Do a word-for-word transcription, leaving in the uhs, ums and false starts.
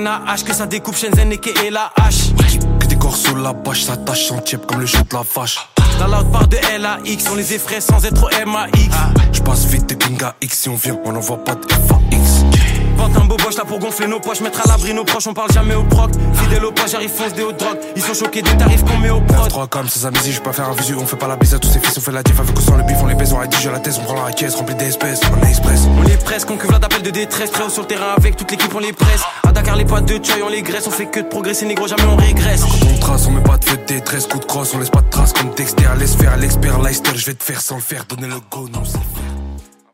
N A H, que ça découpe Shenzhen et et la hache. Que des corps sous la bâche, ça tâche sans tiep comme le jeu de la vache. La loud part de L A X, on les effraie sans être au M A X. J'passe vite des Ginga X, si on vient, on n'envoie pas de F A X. Vente un beau boche là pour gonfler nos poches, mettre à l'abri nos proches, on parle jamais au proc. Fidèle au pas, j'arrive fonce des hauts drogues. Ils sont choqués des tarifs qu'on met au prod. trois comme sans amnésie, j'peux pas faire un visu, on fait pas la bise à tous ces fils, on fait la diff avec ou sans le bif, on les baise, on rédige à la thèse, on prend la caisse, remplie d'espèces, on est express. On est presque, on cuve la d'appel de détresse, très haut sur le terrain avec toute l'équipe, on les presse. À Dakar les potes de Choy, on les graisse, on fait que de progresser, négro, jamais on régresse. Quand on trace, on met pas de feu de détresse, coup de crosse, on laisse pas de traces comme Dexter, laisse faire l'expert, Leicester, je vais te faire sans le faire, donner le go, non c'est